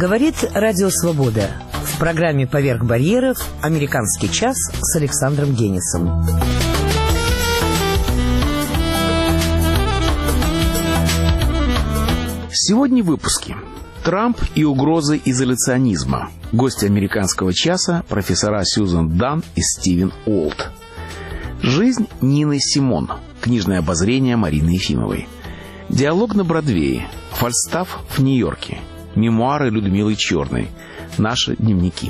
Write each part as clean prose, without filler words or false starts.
Говорит Радио Свобода. В программе «Поверх барьеров» «Американский час» с Александром Генисом. Сегодня в выпуске. Трамп и угрозы изоляционизма. Гости «Американского часа» профессора Сьюзан Данн и Стивен Уолт. Жизнь Нины Симон. Книжное обозрение Марины Ефимовой. Диалог на Бродвее. Фальстаф в Нью-Йорке. Мемуары Людмилы Черной. Наши дневники.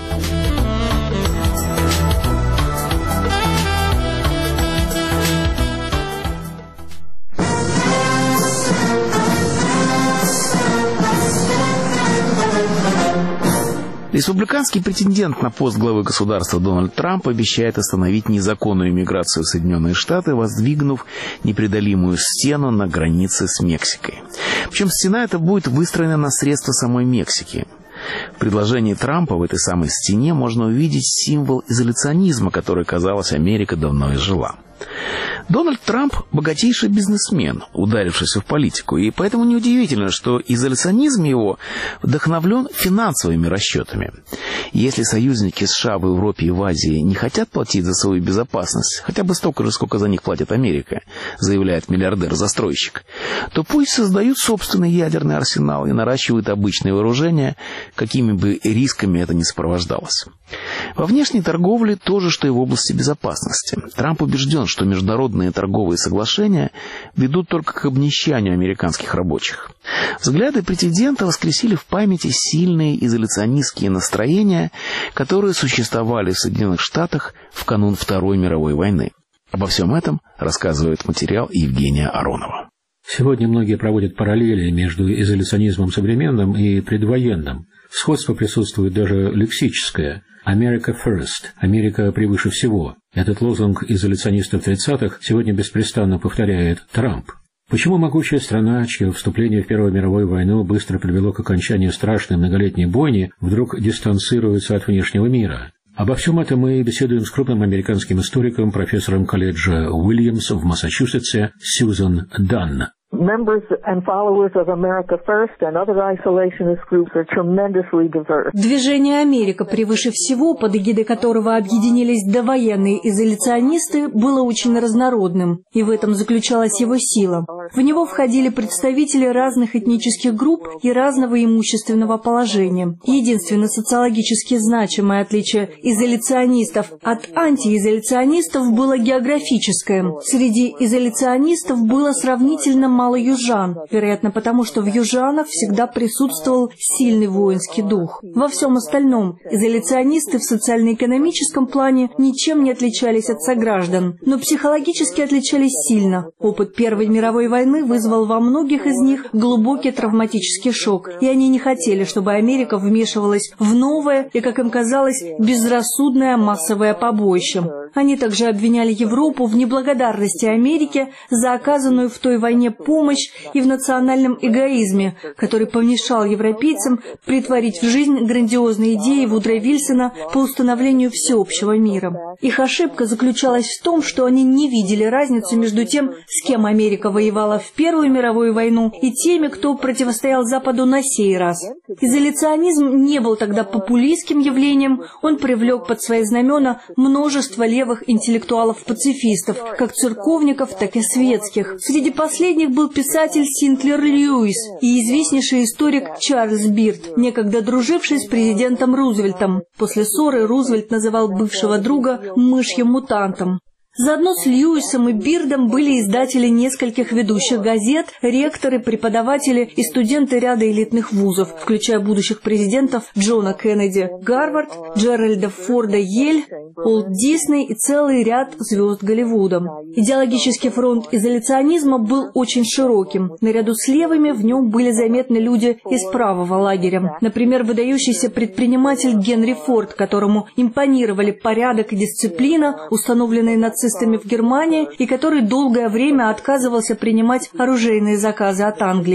Республиканский претендент на пост главы государства Дональд Трамп обещает остановить незаконную иммиграцию в Соединенные Штаты, воздвигнув непреодолимую стену на границе с Мексикой. Причем стена эта будет выстроена на средства самой Мексики. В предложении Трампа в этой самой стене можно увидеть символ изоляционизма, который, казалось, Америка давно изжила. Дональд Трамп – богатейший бизнесмен, ударившийся в политику, и поэтому неудивительно, что изоляционизм его вдохновлен финансовыми расчетами. Если союзники США в Европе и в Азии не хотят платить за свою безопасность, хотя бы столько же, сколько за них платит Америка, заявляет миллиардер-застройщик, то пусть создают собственный ядерный арсенал и наращивают обычные вооружения, какими бы рисками это ни сопровождалось. Во внешней торговле то же, что и в области безопасности. Трамп убежден, что международные торговые соглашения ведут только к обнищанию американских рабочих. Взгляды претендента воскресили в памяти сильные изоляционистские настроения, которые существовали в Соединенных Штатах в канун Второй мировой войны. Обо всем этом рассказывает материал Евгения Аронова. Сегодня многие проводят параллели между изоляционизмом современным и предвоенным. Сходство присутствует даже лексическое. «America first» – «Америка превыше всего». Этот лозунг изоляционистов 30-х сегодня беспрестанно повторяет Трамп. Почему могучая страна, чье вступление в Первую мировую войну быстро привело к окончанию страшной многолетней бойни, вдруг дистанцируется от внешнего мира? Обо всем этом мы беседуем с крупным американским историком, профессором колледжа Уильямс в Массачусетсе Сьюзан Данн. Members and followers of America First and other isolationist groups are tremendously diverse. Движение «Америка превыше всего», под эгидой которого объединились довоенные изоляционисты, было очень разнородным, и в этом заключалась его сила. В него входили представители разных этнических групп и разного имущественного положения. Единственное социологически значимое отличие изоляционистов от антиизоляционистов было географическое. Среди изоляционистов было сравнительно мало южан, вероятно потому, что в южанах всегда присутствовал сильный воинский дух. Во всем остальном изоляционисты в социально-экономическом плане ничем не отличались от сограждан, но психологически отличались сильно. Опыт Первой мировой войны вызвал во многих из них глубокий травматический шок, и они не хотели, чтобы Америка вмешивалась в новое и, как им казалось, безрассудное массовое побоище. Они также обвиняли Европу в неблагодарности Америки за оказанную в той войне помощь и в национальном эгоизме, который помешал европейцам претворить в жизнь грандиозные идеи Вудро Вильсона по установлению всеобщего мира. Их ошибка заключалась в том, что они не видели разницу между тем, с кем Америка воевала в Первую мировую войну, и теми, кто противостоял Западу на сей раз. Изоляционизм не был тогда популистским явлением, он привлек под свои знамена множество левых интеллектуалов-пацифистов, как церковников, так и светских. Среди последних был писатель Синклер Льюис и известнейший историк Чарльз Бирд, некогда друживший с президентом Рузвельтом. После ссоры Рузвельт называл бывшего друга «мышьим-мутантом». Заодно с Льюисом и Бирдом были издатели нескольких ведущих газет, ректоры, преподаватели и студенты ряда элитных вузов, включая будущих президентов Джона Кеннеди, Гарвард, Джеральда Форда, Йель, Уолт Дисней и целый ряд звезд Голливуда. Идеологический фронт изоляционизма был очень широким. Наряду с левыми в нем были заметны люди из правого лагеря. Например, выдающийся предприниматель Генри Форд, которому импонировали порядок и дисциплина, установленные нацистами в Германии, и который долгое время отказывался принимать оружейные заказы от Англии.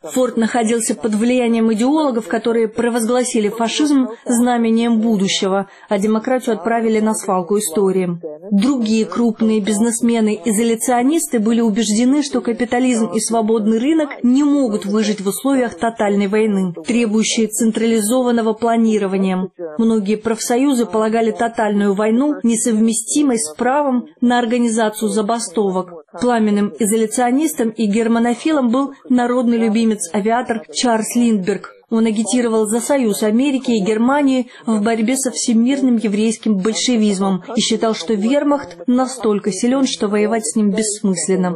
Форд находился под влиянием идеологов, которые провозгласили фашизм знамением будущего, а демократию отправили на свалку истории. Другие крупные бизнесмены-изоляционисты были убеждены, что капитализм и свободный рынок не могут выжить в условиях тотальной войны, требующей централизованного планирования. Многие профсоюзы полагали тотальную войну несовместимой с правом на организацию забастовок. Пламенным изоляционистом и германофилом был народный любимец-авиатор Чарльз Линдберг. Он агитировал за союз Америки и Германии в борьбе со всемирным еврейским большевизмом и считал, что вермахт настолько силен, что воевать с ним бессмысленно.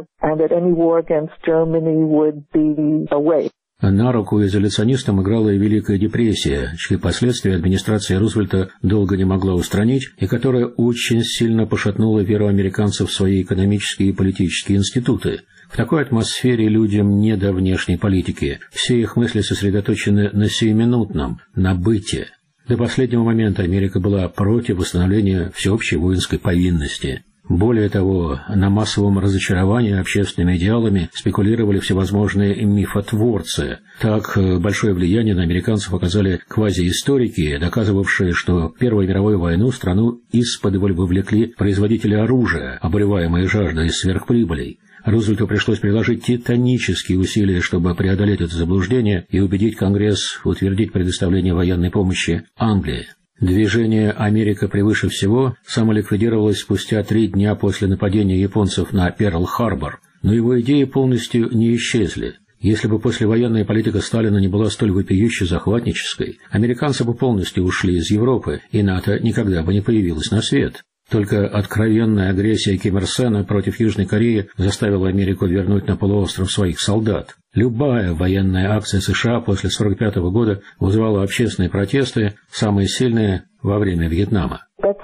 На руку изоляционистам играла и Великая депрессия, чьи последствия администрация Рузвельта долго не могла устранить и которая очень сильно пошатнула веру американцев в свои экономические и политические институты. В такой атмосфере людям не до внешней политики. Все их мысли сосредоточены на сиюминутном, на быте. До последнего момента Америка была против восстановления всеобщей воинской повинности. Более того, на массовом разочаровании общественными идеалами спекулировали всевозможные мифотворцы. Так, большое влияние на американцев оказали квазиисторики, доказывавшие, что в Первую мировую войну страну исподволь вовлекли производители оружия, обуреваемые жаждой сверхприбылей. Рузвельту пришлось приложить титанические усилия, чтобы преодолеть это заблуждение и убедить Конгресс утвердить предоставление военной помощи Англии. Движение «Америка превыше всего» самоликвидировалось спустя 3 дня после нападения японцев на Перл-Харбор, но его идеи полностью не исчезли. Если бы послевоенная политика Сталина не была столь вопиюще захватнической, американцы бы полностью ушли из Европы, и НАТО никогда бы не появилось на свет. Только откровенная агрессия Ким Ир Сена против Южной Кореи заставила Америку вернуть на полуостров своих солдат. Любая военная акция США после 1945 года вызывала общественные протесты, самые сильные во время Вьетнама.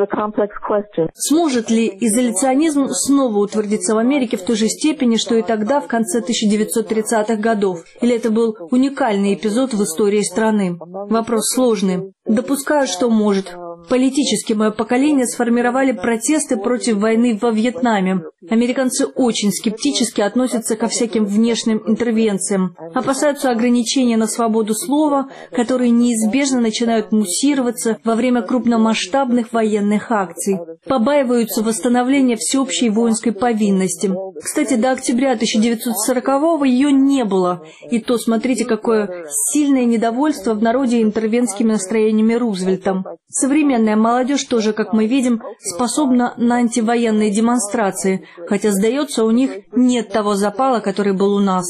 Сможет ли изоляционизм снова утвердиться в Америке в той же степени, что и тогда, в конце 1930-х годов? Или это был уникальный эпизод в истории страны? Вопрос сложный. Допускаю, что может. Политически мое поколение сформировали протесты против войны во Вьетнаме. Американцы очень скептически относятся ко всяким внешним интервенциям, опасаются ограничения на свободу слова, которые неизбежно начинают муссироваться во время крупномасштабных военных акций, побаиваются восстановления всеобщей воинской повинности. Кстати, до октября 1940-го ее не было, и то смотрите, какое сильное недовольство в народе интервентскими настроениями Рузвельта. Современная молодежь тоже, как мы видим, способна на антивоенные демонстрации, хотя, сдается, у них нет того запала, который был у нас.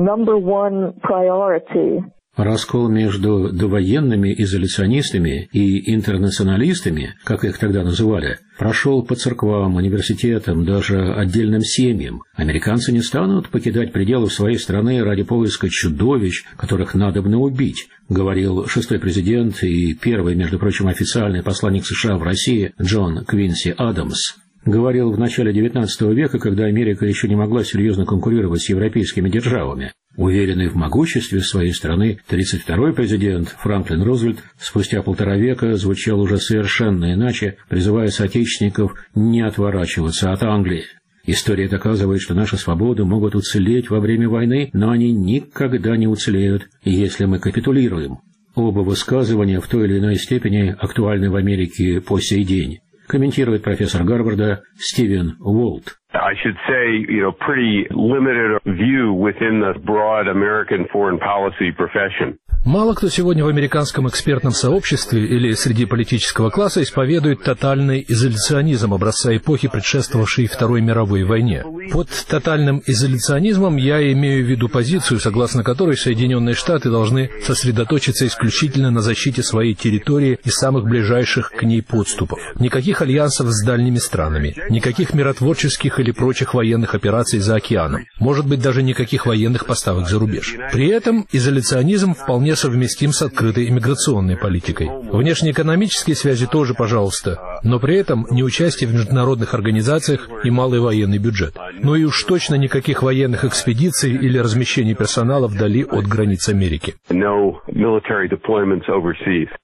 Раскол между довоенными изоляционистами и интернационалистами, как их тогда называли, прошел по церквам, университетам, даже отдельным семьям. Американцы не станут покидать пределы своей страны ради поиска чудовищ, которых надобно убить, говорил 6-й президент и первый, между прочим, официальный посланник США в России Джон Квинси Адамс. Говорил в начале XIX века, когда Америка еще не могла серьезно конкурировать с европейскими державами. Уверенный в могуществе своей страны, 32-й президент Франклин Рузвельт спустя 1,5 века звучал уже совершенно иначе, призывая соотечественников не отворачиваться от Англии. История доказывает, что наши свободы могут уцелеть во время войны, но они никогда не уцелеют, если мы капитулируем. Оба высказывания в той или иной степени актуальны в Америке по сей день, комментирует профессор Гарварда Стивен Уолт. I should say, pretty limited view within the broad American foreign policy profession. Мало кто сегодня в американском экспертном сообществе или среди политического класса исповедует тотальный изоляционизм образца эпохи, предшествовавшей Второй мировой войне. Под тотальным изоляционизмом я имею в виду позицию, согласно которой Соединенные Штаты должны сосредоточиться исключительно на защите своей территории и самых ближайших к ней подступов. Никаких альянсов с дальними странами, никаких миротворческих или прочих военных операций за океаном, может быть, даже никаких военных поставок за рубеж. При этом изоляционизм вполне совместим с открытой иммиграционной политикой. Внешнеэкономические связи тоже, пожалуйста, но при этом не участие в международных организациях и малый военный бюджет. Ну и уж точно никаких военных экспедиций или размещений персонала вдали от границ Америки.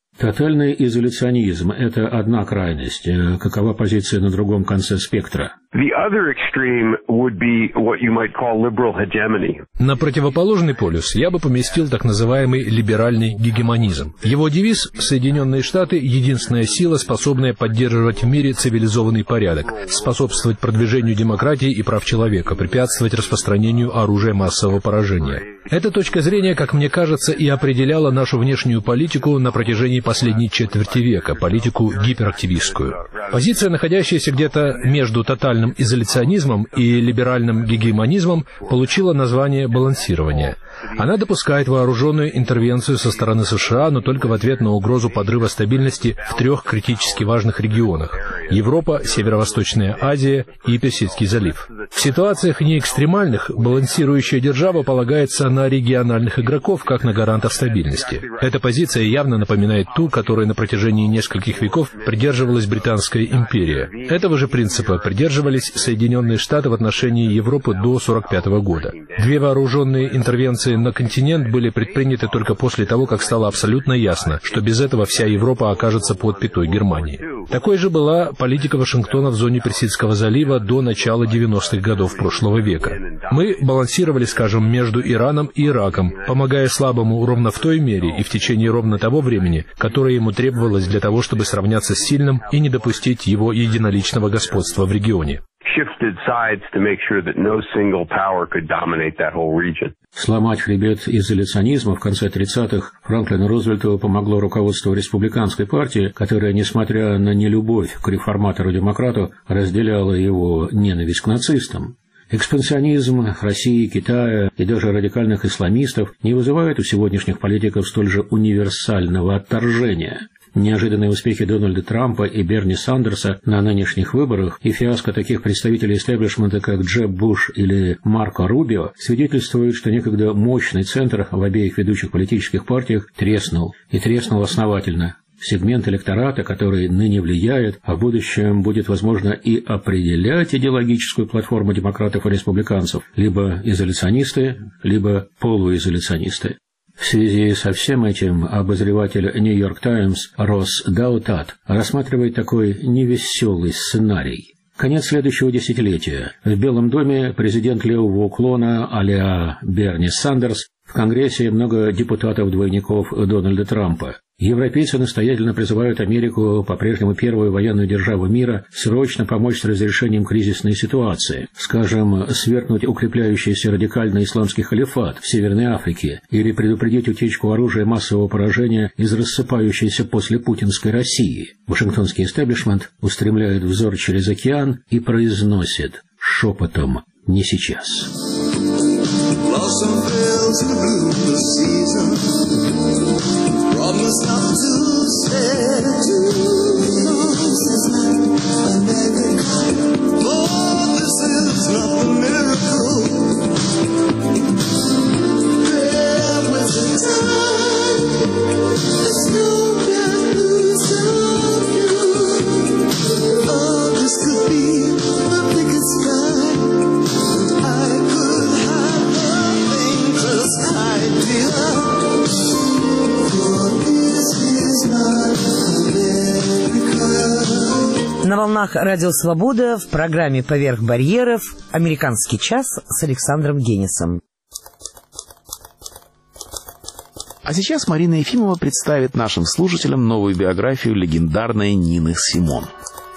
Тотальный изоляционизм – это одна крайность. Какова позиция на другом конце спектра? The other extreme would be what you might call liberal hegemony. На противоположный полюс я бы поместил так называемый либеральный гегемонизм. Его девиз «Соединенные Штаты – единственная сила, способная поддерживать в мире цивилизованный порядок, способствовать продвижению демократии и прав человека, препятствовать распространению оружия массового поражения». Эта точка зрения, как мне кажется, и определяла нашу внешнюю политику на протяжении последней четверти века, политику гиперактивистскую. Позиция, находящаяся где-то между тотальным изоляционизмом и либеральным гегемонизмом, получила название балансирования. Она допускает вооруженную интервенцию со стороны США, но только в ответ на угрозу подрыва стабильности в 3 критически важных регионах – Европа, Северо-Восточная Азия и Персидский залив. В ситуациях неэкстремальных балансирующая держава полагается на региональных игроков, как на гарантов стабильности. Эта позиция явно напоминает ту, которой на протяжении нескольких веков придерживалась Британская империя. Этого же принципа придерживались Соединенные Штаты в отношении Европы до 1945 года. 2 вооруженные интервенции на континент были предприняты только после того, как стало абсолютно ясно, что без этого вся Европа окажется под пятой Германии. Такой же была политика Вашингтона в зоне Персидского залива до начала 90-х годов прошлого века. Мы балансировали, скажем, между Ираном и Ираком, помогая слабому ровно в той мере и в течение ровно того времени, которое ему требовалось для того, чтобы сравняться с сильным и не допустить его единоличного господства в регионе. Сломать хребет изоляционизма в конце 30-х Франклину Рузвельту помогло руководство республиканской партии, которое, несмотря на нелюбовь к реформатору-демократу, разделяло его ненависть к нацистам. Экспансионизм России, Китая и даже радикальных исламистов не вызывает у сегодняшних политиков столь же универсального отторжения. Неожиданные успехи Дональда Трампа и Берни Сандерса на нынешних выборах и фиаско таких представителей истеблишмента, как Джеб Буш или Марко Рубио, свидетельствуют, что некогда мощный центр в обеих ведущих политических партиях треснул, и треснул основательно. Сегмент электората, который ныне влияет, а в будущем будет, возможно, и определять идеологическую платформу демократов и республиканцев, либо изоляционисты, либо полуизоляционисты. В связи со всем этим обозреватель «Нью-Йорк Таймс» Росс Даутат рассматривает такой невеселый сценарий. Конец следующего десятилетия. В Белом доме президент левого уклона а-ля Берни Сандерс, в Конгрессе много депутатов-двойников Дональда Трампа. Европейцы настоятельно призывают Америку, по-прежнему первую военную державу мира, срочно помочь с разрешением кризисной ситуации, скажем, свергнуть укрепляющийся радикальный исламский халифат в Северной Африке или предупредить утечку оружия массового поражения из рассыпающейся после путинской России. Вашингтонский истеблишмент устремляет взор через океан и произносит шепотом «не сейчас». Blossom fields in the bloom of the season. Promise not to stay too long. For this is not the miracle. There was a time the snow can lose of you. Oh, this could be the biggest sky. I could have nothing, just idea. For this is not America. На волнах Радио Свобода в программе «Поверх барьеров» «Американский час» с Александром Генисом. А сейчас Марина Ефимова представит нашим слушателям новую биографию легендарной Нины Симон.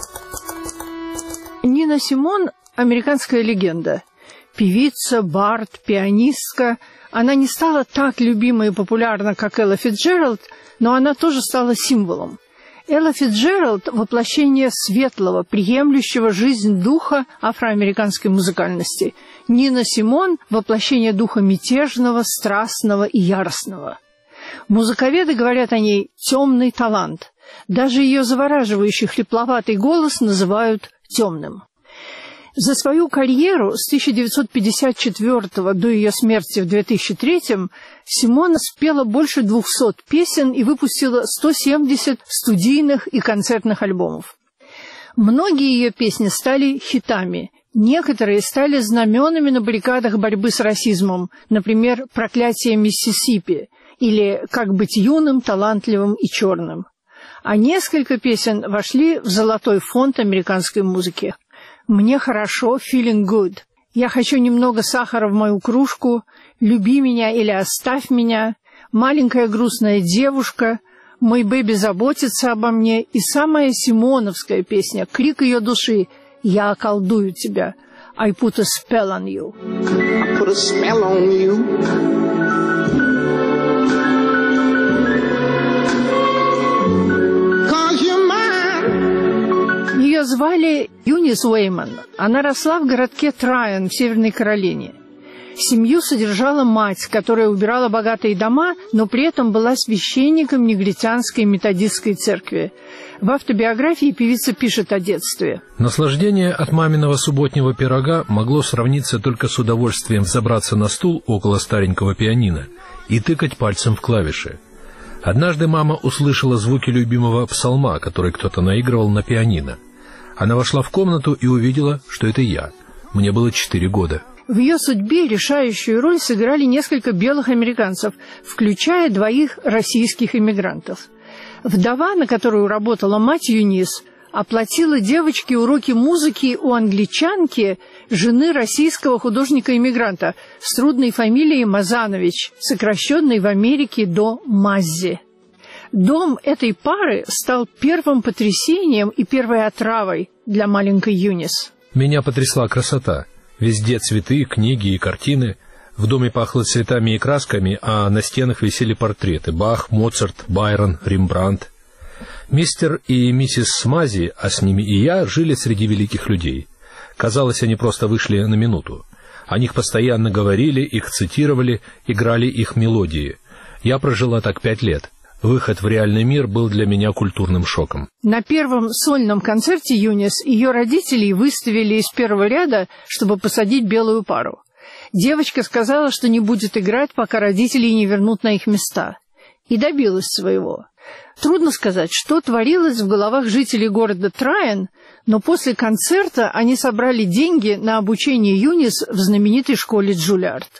Нина Симон – американская легенда. Певица, бард, пианистка. Она не стала так любима и популярна, как Элла Фицджеральд, но она тоже стала символом. Элла Фицджеральд – воплощение светлого, приемлющего жизнь духа афроамериканской музыкальности. Нина Симон – воплощение духа мятежного, страстного и яростного. Музыковеды говорят о ней «темный талант». Даже ее завораживающий хрипловатый голос называют «темным». За свою карьеру с 1954 до ее смерти в 2003 Симон спела больше 200 песен и выпустила 170 студийных и концертных альбомов. Многие ее песни стали хитами, некоторые стали знаменами на баррикадах борьбы с расизмом, например, «Проклятие Миссисипи» или «Как быть юным, талантливым и черным». А несколько песен вошли в золотой фонд американской музыки. «Мне хорошо, feeling good. Я хочу немного сахара в мою кружку, люби меня или оставь меня, маленькая грустная девушка, мой бэби заботится обо мне» и самая симоновская песня, крик ее души «Я околдую тебя». I put a spell on you. I put a spell on you. Ее звали Юнис Уэйман. Она росла в городке Трайан в Северной Каролине. Семью содержала мать, которая убирала богатые дома, но при этом была священником негритянской методистской церкви. В автобиографии певица пишет о детстве. Наслаждение от маминого субботнего пирога могло сравниться только с удовольствием взобраться на стул около старенького пианино и тыкать пальцем в клавиши. Однажды мама услышала звуки любимого псалма, который кто-то наигрывал на пианино. Она вошла в комнату и увидела, что это я. Мне было 4 года. В ее судьбе решающую роль сыграли несколько белых американцев, включая 2 российских иммигрантов. Вдова, на которую работала мать Юнис, оплатила девочке уроки музыки у англичанки, жены российского художника-иммигранта с трудной фамилией Мазанович, сокращенной в Америке до Маззи. Дом этой пары стал первым потрясением и первой отравой для маленькой Юнис. Меня потрясла красота. Везде цветы, книги и картины. В доме пахло цветами и красками, а на стенах висели портреты: Бах, Моцарт, Байрон, Рембрандт. Мистер и миссис Мази, а с ними и я, жили среди великих людей. Казалось, они просто вышли на минуту. О них постоянно говорили, их цитировали, играли их мелодии. Я прожила так 5 лет. Выход в реальный мир был для меня культурным шоком. На первом сольном концерте Юнис ее родителей выставили из первого ряда, чтобы посадить белую пару. Девочка сказала, что не будет играть, пока родители не вернут на их места. И добилась своего. Трудно сказать, что творилось в головах жителей города Трайан, но после концерта они собрали деньги на обучение Юнис в знаменитой школе Джулиард.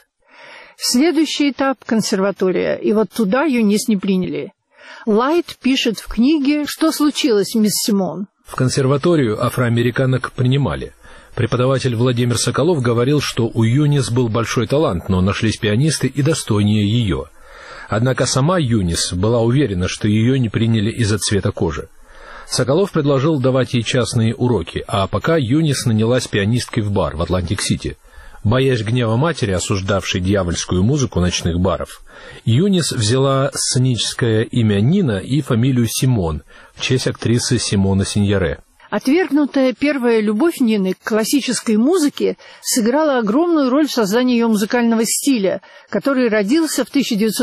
Следующий этап — консерватория, и вот туда Юнис не приняли. Лайт пишет в книге, что случилось, мисс Симон. В консерваторию афроамериканок принимали. Преподаватель Владимир Соколов говорил, что у Юнис был большой талант, но нашлись пианисты и достойнее ее. Однако сама Юнис была уверена, что ее не приняли из-за цвета кожи. Соколов предложил давать ей частные уроки, а пока Юнис нанялась пианисткой в бар в Атлантик-Сити. Боясь гнева матери, осуждавшей дьявольскую музыку ночных баров, Юнис взяла сценическое имя Нина и фамилию Симон в честь актрисы Симона Синьоре. Отвергнутая первая любовь Нины к классической музыке сыграла огромную роль в создании ее музыкального стиля, который родился в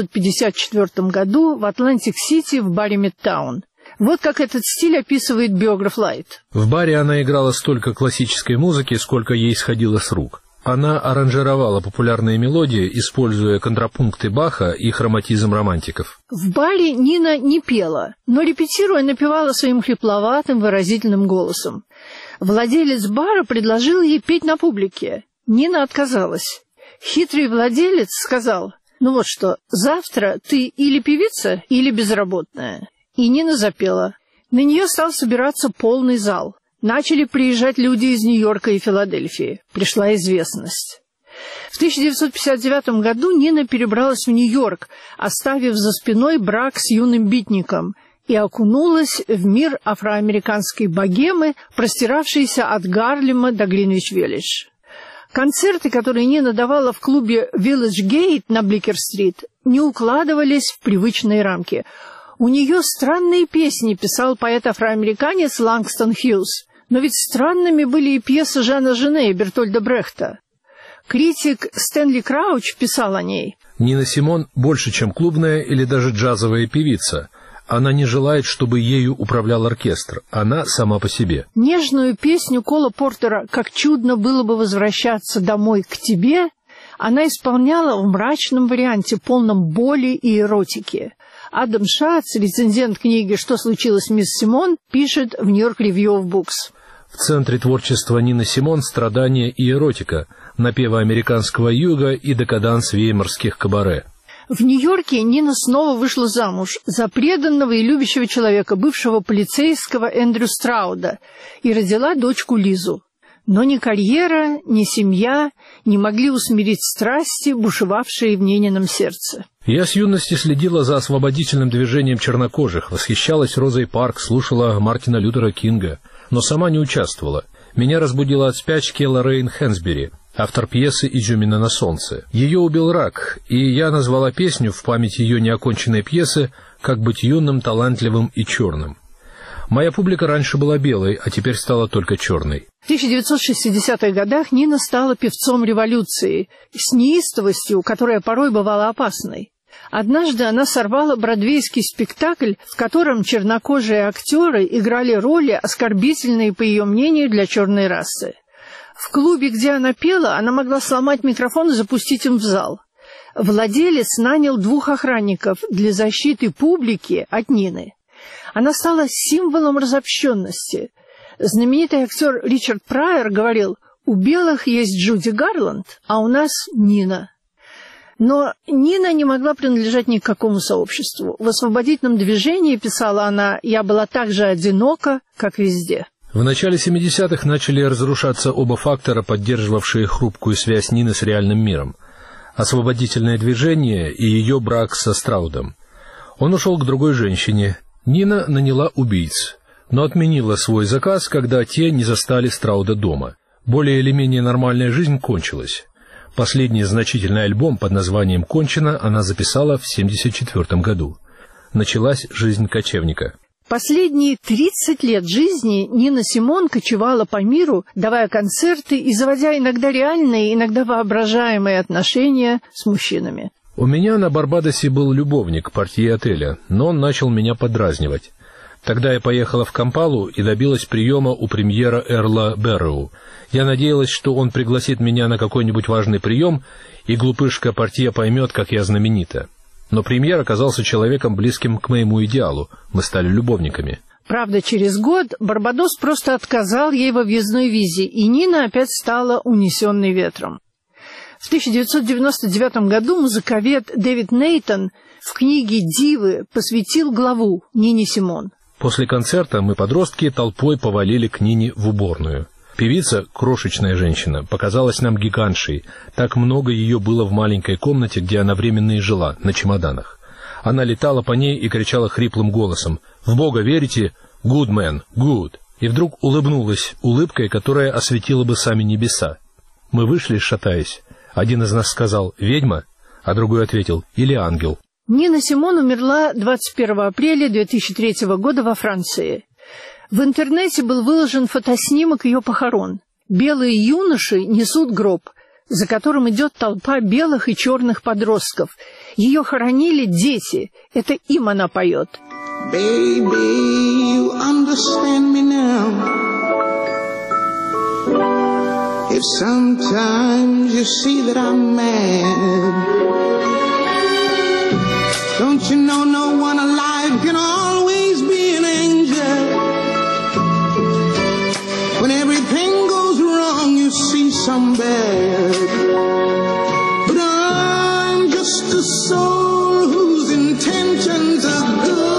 1954 году в Атлантик-Сити в баре «Мидтаун». Вот как этот стиль описывает биограф Лайт. В баре она играла столько классической музыки, сколько ей сходило с рук. Она аранжировала популярные мелодии, используя контрапункты Баха и хроматизм романтиков. В баре Нина не пела, но, репетируя, напевала своим хрипловатым выразительным голосом. Владелец бара предложил ей петь на публике. Нина отказалась. Хитрый владелец сказал: «Ну вот что, завтра ты или певица, или безработная». И Нина запела. На нее стал собираться полный зал. Начали приезжать люди из Нью-Йорка и Филадельфии. Пришла известность. В 1959 году Нина перебралась в Нью-Йорк, оставив за спиной брак с юным битником, и окунулась в мир афроамериканской богемы, простиравшейся от Гарлема до Гринвич-Виллидж. Концерты, которые Нина давала в клубе Village Gate на Бликер-стрит, не укладывались в привычные рамки. У нее странные песни писал поэт-афроамериканец Лангстон Хьюз. Но ведь странными были и пьесы Жана Жене и Бертольда Брехта. Критик Стэнли Крауч писал о ней: Нина Симон больше, чем клубная или даже джазовая певица. Она не желает, чтобы ею управлял оркестр. Она сама по себе. Нежную песню Кола Портера «Как чудно было бы возвращаться домой к тебе» она исполняла в мрачном варианте, полном боли и эротики. Адам Шац, рецензент книги «Что случилось, мисс Симон», пишет в New York Review of Books. В центре творчества Нины Симон страдания и эротика, напевы американского юга и декаданс веймарских кабаре. В Нью-Йорке Нина снова вышла замуж за преданного и любящего человека, бывшего полицейского Эндрю Страуда, и родила дочку Лизу. Но ни карьера, ни семья не могли усмирить страсти, бушевавшие в Нинином сердце. Я с юности следила за освободительным движением чернокожих, восхищалась Розой Паркс, слушала Мартина Лютера Кинга, но сама не участвовала. Меня разбудила от спячки Лоррейн Хэнсбери, автор пьесы «Изюмина на солнце». Ее убил рак, и я назвала песню в память ее неоконченной пьесы «Как быть юным, талантливым и черным». Моя публика раньше была белой, а теперь стала только черной. В 1960-х годах Нина стала певцом революции, с неистовостью, которая порой бывала опасной. Однажды она сорвала бродвейский спектакль, в котором чернокожие актеры играли роли, оскорбительные, по ее мнению, для черной расы. В клубе, где она пела, она могла сломать микрофон и запустить им в зал. Владелец нанял 2 охранников для защиты публики от Нины. Она стала символом разобщенности. Знаменитый актер Ричард Прайер говорил: «У белых есть Джуди Гарланд, а у нас Нина». Но Нина не могла принадлежать ни к какому сообществу. В освободительном движении, писала она, «я была так же одинока, как везде». В начале 70-х начали разрушаться оба фактора, поддерживавшие хрупкую связь Нины с реальным миром. Освободительное движение и ее брак со Страудом. Он ушел к другой женщине. Нина наняла убийц, но отменила свой заказ, когда те не застали Страуда дома. Более или менее нормальная жизнь кончилась. Последний значительный альбом под названием «Кончено» она записала в 1974 году. Началась жизнь кочевника. Последние 30 лет жизни Нина Симон кочевала по миру, давая концерты и заводя иногда реальные, иногда воображаемые отношения с мужчинами. У меня на Барбадосе был любовник, портье отеля, но он начал меня подразнивать. Тогда я поехала в Кампалу и добилась приема у премьера Эрла Берроу. Я надеялась, что он пригласит меня на какой-нибудь важный прием, и глупышка портье поймет, как я знаменита. Но премьер оказался человеком, близким к моему идеалу. Мы стали любовниками. Правда, через год Барбадос просто отказал ей во въездной визе, и Нина опять стала унесенной ветром. В 1999 году музыковед Дэвид Нейтон в книге «Дивы» посвятил главу Нине Симон. После концерта мы, подростки, толпой повалили к Нине в уборную. Певица, крошечная женщина, показалась нам гигантшей. Так много ее было в маленькой комнате, где она временно и жила, на чемоданах. Она летала по ней и кричала хриплым голосом: «В Бога верите? Good man, good!» И вдруг улыбнулась улыбкой, которая осветила бы сами небеса. Мы вышли, шатаясь. Один из нас сказал «Ведьма», а другой ответил «Или ангел». Нина Симон умерла 21 апреля 2003 года во Франции. В интернете был выложен фотоснимок ее похорон. Белые юноши несут гроб, за которым идет толпа белых и черных подростков. Ее хоронили дети. Это им она поет. Baby, you understand me now. If sometimes you see that I'm mad, don't you know no one alive can always be an angel? When everything goes wrong, you see some bad. But I'm just a soul whose intentions are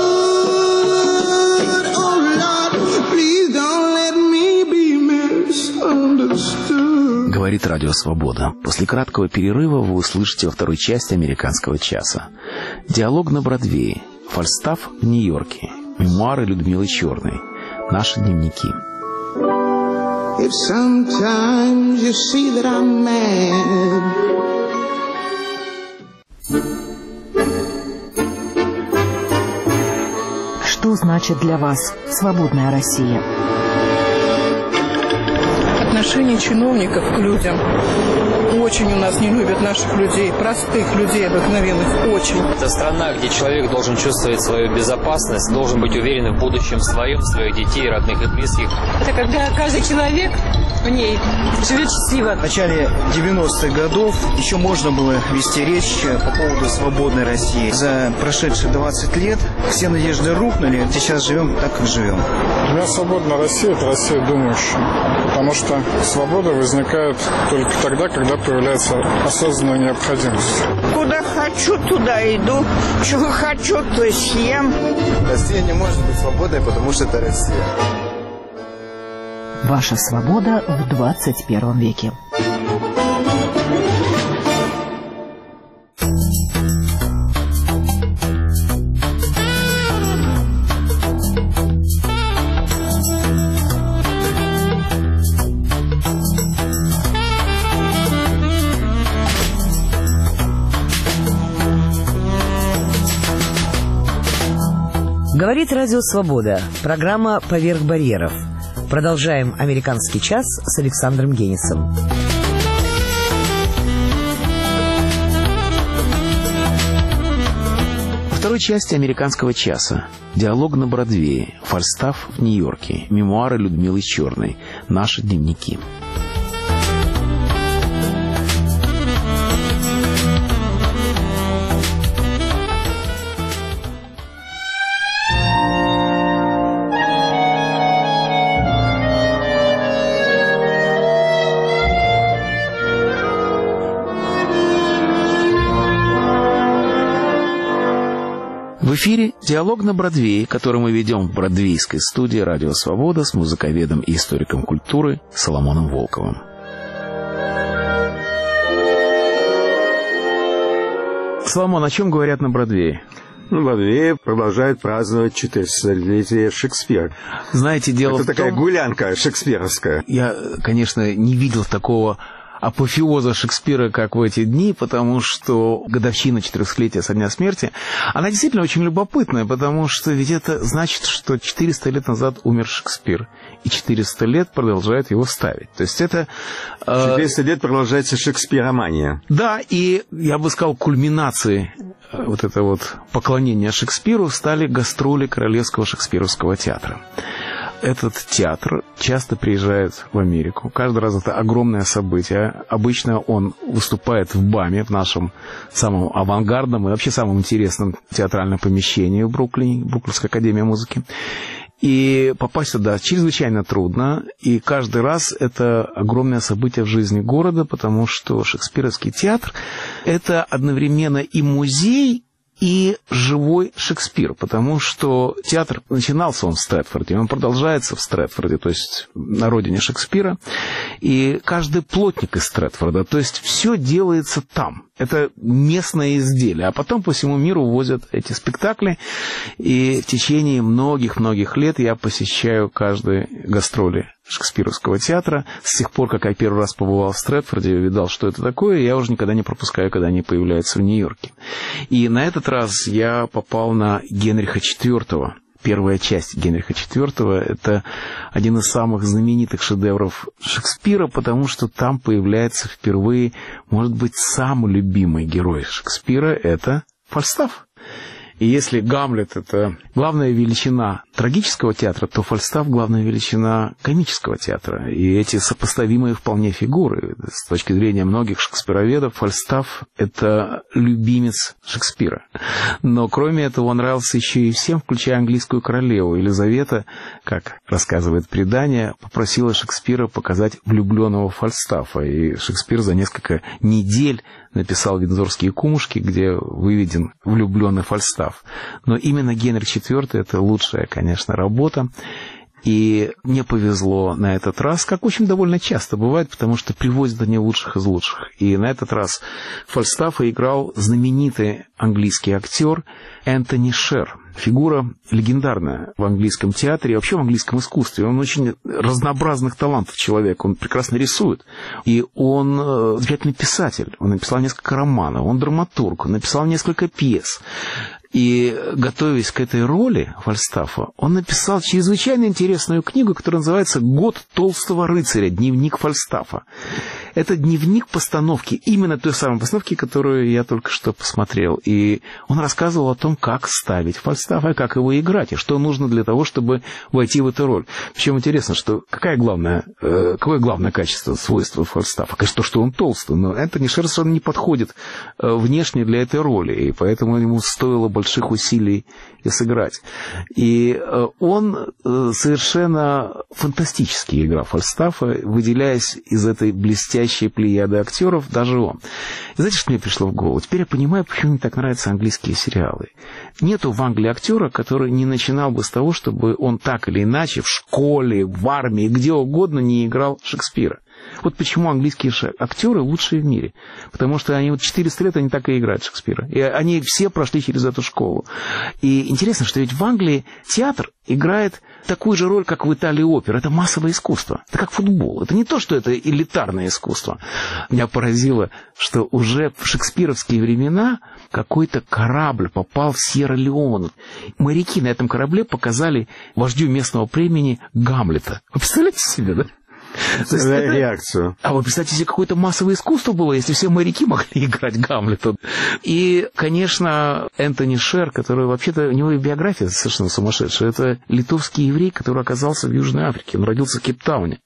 good. Oh Lord, please don't let me be misunderstood. Говорит Радио Свобода. После краткого перерыва вы услышите во второй части «Американского часа». Диалог на Бродвее. Фальстаф в Нью-Йорке. Мемуары Людмилы Черной. Наши дневники. If sometimes you see that I'm mad. Что значит для вас свободная Россия? Отношение чиновников к людям. Очень у нас не любят наших людей, простых людей обыкновенных, очень. Это страна, где человек должен чувствовать свою безопасность, должен быть уверен в будущем своем, своих детей, родных и близких. Это когда каждый человек в ней живет счастливо. В начале 90-х годов еще можно было вести речь по поводу свободной России. За прошедшие 20 лет все надежды рухнули. Сейчас живем так, как живем. Для меня свободная Россия – это Россия думающая. Потому что свобода возникает только тогда, когда появляется осознанная необходимость. Куда хочу, туда иду. Чего хочу, то и съем. Россия не может быть свободной, потому что это Россия. Ваша свобода в 21 веке. Говорит Радио Свобода. Программа «Поверх барьеров». Продолжаем «Американский час» с Александром Генисом. Во второй части «Американского часа» диалог на Бродвее, Фальстаф в Нью-Йорке, мемуары Людмилы Черной, наши дневники. В эфире «Диалог на Бродвее», который мы ведем в бродвейской студии «Радио Свобода» с музыковедом и историком культуры Соломоном Волковым. Соломон, о чем говорят на Бродвее? На Бродвее продолжают праздновать 400-летие Шекспира. Знаете, дело в том... Это такая гулянка шекспировская. Я, конечно, не видел такого апофеоза Шекспира, как в эти дни, потому что годовщина 400-летия со дня смерти, она действительно очень любопытная, потому что ведь это значит, что 400 лет назад умер Шекспир, и 400 лет продолжают его ставить. То есть это... 400 лет продолжается шекспиромания. Да, и я бы сказал, кульминацией вот это вот поклонение Шекспиру стали гастроли Королевского шекспировского театра. Этот театр часто приезжает в Америку. Каждый раз это огромное событие. Обычно он выступает в БАМе, в нашем самом авангардном и вообще самом интересном театральном помещении в Бруклине, Бруклинская академия музыки. И попасть туда чрезвычайно трудно, и каждый раз это огромное событие в жизни города, потому что Шекспировский театр – это одновременно и музей, и живой Шекспир, потому что театр начинался он в Стрэтфорде, он продолжается в Стрэтфорде, то есть на родине Шекспира, и каждый плотник из Стрэтфорда, то есть все делается там. Это местное изделие, а потом по всему миру возят эти спектакли, и в течение многих-многих лет я посещаю каждые гастроли Шекспировского театра. С тех пор, как я первый раз побывал в Стрэтфорде и видал, что это такое, я уже никогда не пропускаю, когда они появляются в Нью-Йорке. И на этот раз я попал на Генриха IV. Первая часть Генриха IV – это один из самых знаменитых шедевров Шекспира, потому что там появляется впервые, может быть, самый любимый герой Шекспира – это Фальстаф. И если Гамлет – это главная величина трагического театра, то Фальстаф – главная величина комического театра. И эти сопоставимые вполне фигуры. С точки зрения многих шекспироведов, Фальстаф – это любимец Шекспира. Но кроме этого он нравился еще и всем, включая английскую королеву. Елизавета, как рассказывает предание, попросила Шекспира показать влюбленного Фальстафа. И Шекспир за несколько недель написал «Виндзорские кумушки», где выведен влюбленный Фальстаф. Но именно Генрих IV – это лучшая, конечно, работа. И мне повезло на этот раз, как очень довольно часто бывает, потому что привозят они лучших из лучших. И на этот раз Фальстафа играл знаменитый английский актер Энтони Шер. Фигура легендарная в английском театре и вообще в английском искусстве. Он очень разнообразных талантов человек, он прекрасно рисует. И он замечательный писатель, он написал несколько романов, он драматург, он написал несколько пьес. И, готовясь к этой роли Фальстафа, он написал чрезвычайно интересную книгу, которая называется «Год толстого рыцаря. Дневник Фальстафа». Это дневник постановки, именно той самой постановки, которую я только что посмотрел. И он рассказывал о том, как ставить Фальстафа, как его играть, и что нужно для того, чтобы войти в эту роль. Причем интересно, что какое главное качество, свойство Фальстафа? Конечно, то, что он толстый, но Энтони Шер совершенно не подходит внешне для этой роли, и поэтому ему стоило больших усилий и сыграть. И он совершенно фантастически играл Фальстафа, выделяясь из этой блестящей блестящие плеяды актеров, даже он. И знаете, что мне пришло в голову? Теперь я понимаю, почему мне так нравятся английские сериалы. Нету в Англии актера, который не начинал бы с того, чтобы он так или иначе в школе, в армии, где угодно не играл Шекспира. Вот почему английские актеры лучшие в мире. Потому что они 400 лет они так и играют Шекспира. И они все прошли через эту школу. И интересно, что ведь в Англии театр играет такую же роль, как в Италии опера. Это массовое искусство. Это как футбол. Это не то, что это элитарное искусство. Меня поразило, что уже в шекспировские времена какой-то корабль попал в Сьерра-Леоне. Моряки на этом корабле показали вождю местного племени Гамлета. Вы представляете себе, да? Реакцию. А вы представьте себе, какое-то массовое искусство было, если все моряки могли играть Гамлета. И, конечно, Энтони Шер, который вообще-то, у него и биография совершенно сумасшедшая. Это литовский еврей, который оказался в Южной Африке. Он родился в Кейптауне.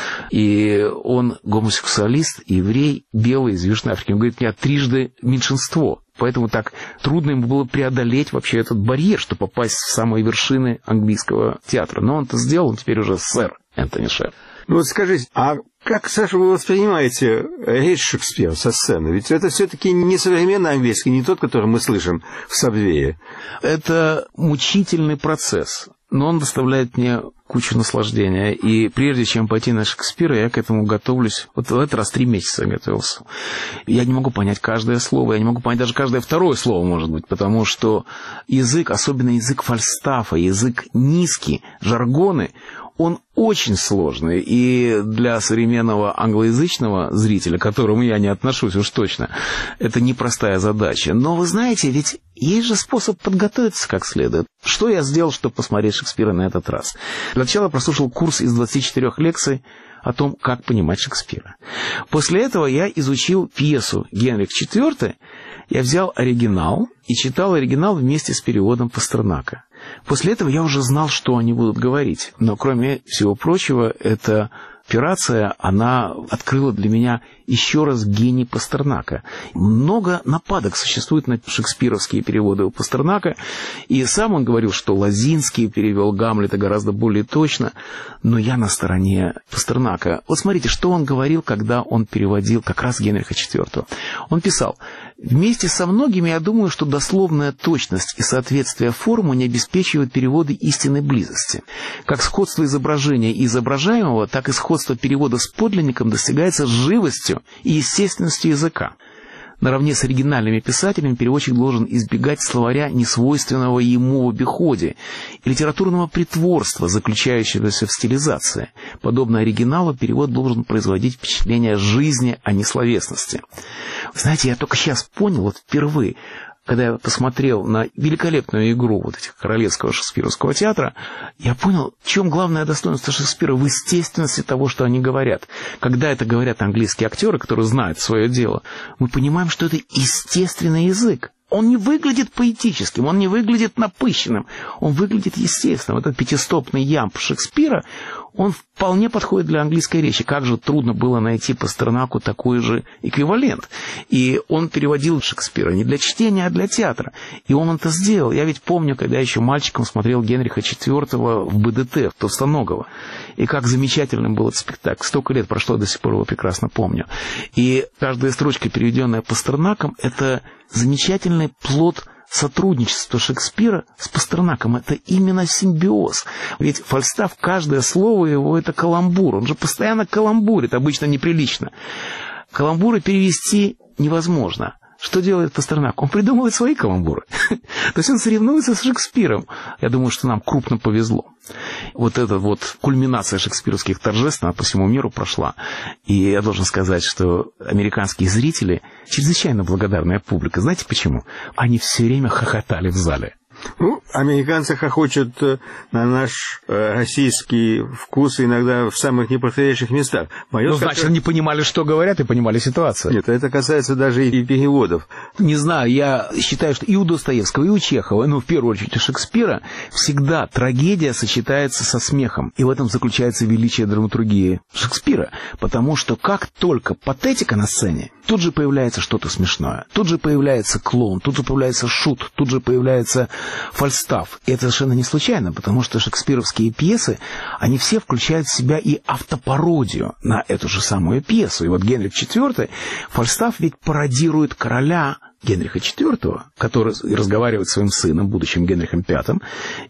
И он гомосексуалист, еврей, белый из Южной Африки. Он говорит, я трижды меньшинство. Поэтому так трудно ему было преодолеть вообще этот барьер, чтобы попасть в самые вершины английского театра. Но он это сделал, он теперь уже сэр Энтони Шер. Ну вот скажите, а как, Саша, вы воспринимаете речь Шекспира со сцены? Ведь это все-таки не современный английский, не тот, который мы слышим в Сабвее. Это мучительный процесс, но он доставляет мне кучу наслаждения. И прежде чем пойти на Шекспира, я к этому готовлюсь. Вот в этот раз 3 месяца я готовился. Я не могу понять каждое слово, я не могу понять даже каждое второе слово, может быть, потому что язык, особенно язык Фальстафа, язык низкий, жаргоны, он очень сложный, и для современного англоязычного зрителя, к которому я не отношусь уж точно, это непростая задача. Но вы знаете, ведь есть же способ подготовиться как следует. Что я сделал, чтобы посмотреть Шекспира на этот раз? Для начала я прослушал курс из 24 лекций о том, как понимать Шекспира. После этого я изучил пьесу «Генрих IV», я взял оригинал и читал оригинал вместе с переводом Пастернака. После этого я уже знал, что они будут говорить. Но, кроме всего прочего, эта операция, она открыла для меня еще раз гений Пастернака. Много нападок существует на шекспировские переводы у Пастернака, и сам он говорил, что Лозинский перевел Гамлета гораздо более точно, но я на стороне Пастернака. Вот смотрите, что он говорил, когда он переводил как раз Генриха IV. Он писал: «Вместе со многими я думаю, что дословная точность и соответствие формы не обеспечивают переводы истинной близости. Как сходство изображения и изображаемого, так и сходство перевода с подлинником достигается живостью и естественностью языка. Наравне с оригинальными писателями переводчик должен избегать словаря, несвойственного ему в обиходе, и литературного притворства, заключающегося в стилизации. Подобно оригиналу, перевод должен производить впечатление жизни, а не словесности». Знаете, я только сейчас понял, вот впервые, когда я посмотрел на великолепную игру вот этих королевского шекспировского театра, я понял, в чем главное достоинство Шекспира: в естественности того, что они говорят. Когда это говорят английские актеры, которые знают свое дело, мы понимаем, что это естественный язык. Он не выглядит поэтическим, он не выглядит напыщенным, он выглядит естественным. Вот этот пятистопный ямб Шекспира, он вполне подходит для английской речи. Как же трудно было найти Пастернаку такой же эквивалент. И он переводил Шекспира не для чтения, а для театра. И он это сделал. Я ведь помню, когда я еще мальчиком смотрел Генриха IV в БДТ, в Товстоногова. И как замечательным был этот спектакль. Столько лет прошло, я до сих пор его прекрасно помню. И каждая строчка, переведенная Пастернаком, это замечательный плод сотрудничества Шекспира с Пастернаком. Это именно симбиоз. Ведь Фальстаф, каждое слово его, это каламбур. Он же постоянно каламбурит, обычно неприлично. Каламбуры перевести невозможно. Что делает Пастернак? Он придумывает свои каламбуры. То есть он соревнуется с Шекспиром. Я думаю, что нам крупно повезло. Вот эта вот кульминация шекспировских торжеств, она по всему миру прошла. И я должен сказать, что американские зрители чрезвычайно благодарная публика. Знаете почему? Они все время хохотали в зале. Ну, американцы хохочут на наш российский вкус иногда в самых неподходящих местах. Значит, они понимали, что говорят, и понимали ситуацию. Нет, это касается даже и переводов. Не знаю, я считаю, что и у Достоевского, и у Чехова, ну, в первую очередь, у Шекспира, всегда трагедия сочетается со смехом. И в этом заключается величие драматургии Шекспира. Потому что как только патетика на сцене, тут же появляется что-то смешное. Тут же появляется клоун, тут же появляется шут, тут же появляется Фальстаф. И это совершенно не случайно, потому что шекспировские пьесы, они все включают в себя и автопародию на эту же самую пьесу. И вот Генрих IV, Фальстаф ведь пародирует короля Генриха IV, который разговаривает с своим сыном, будущим Генрихом V.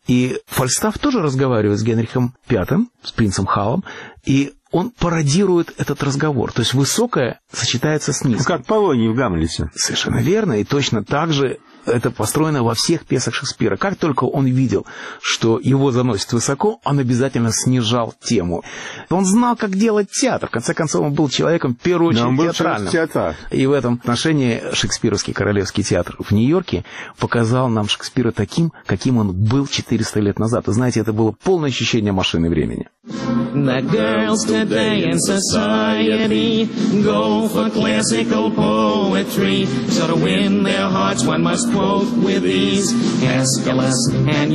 И Фальстаф тоже разговаривает с Генрихом V, с принцем Халом, и он пародирует этот разговор. То есть высокое сочетается с низким. Как Полоний в «Гамлете». Совершенно верно. И точно так же это построено во всех пьесах Шекспира. Как только он видел, что его заносит высоко, он обязательно снижал тему. Он знал, как делать театр. В конце концов, он был человеком, в первую очередь, театральным. И в этом отношении Шекспировский Королевский театр в Нью-Йорке показал нам Шекспира таким, каким он был 400 лет назад. Вы знаете, это было полное ощущение машины времени. The girls today in society go for classical poetry. So to win their hearts one must quote with ease Aeschylus and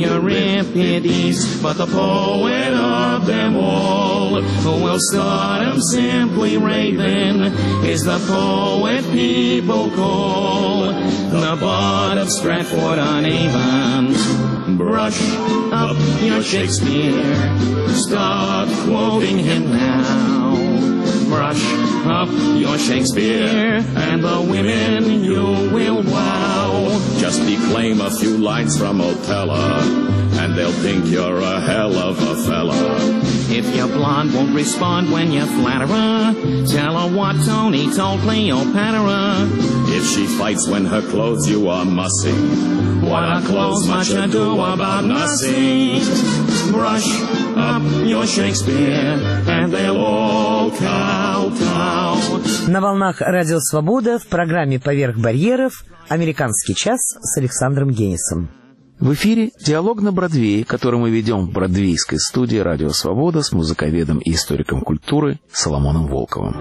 Euripides. But the poet of them all, who will stardom simply raving, is the poet people call the Bard of Stratford-on-Avon. Brush up your Shakespeare, start quoting him now. Brush up your Shakespeare, and the women you will wow. Just declaim a few lines from Othello, and they'll think you're a hell of a fella. If your blonde won't respond when you flatter her, tell her what Tony told Cleopatra. If she fights when her clothes you are mussing, what are clothes much ado about nothing? Brush up your Shakespeare, and they'll all kowtow. На волнах Радио Свобода в программе «Поверх барьеров» «Американский час» с Александром Генисом. В эфире «Диалог на Бродвее», который мы ведем в бродвейской студии «Радио Свобода» с музыковедом и историком культуры Соломоном Волковым.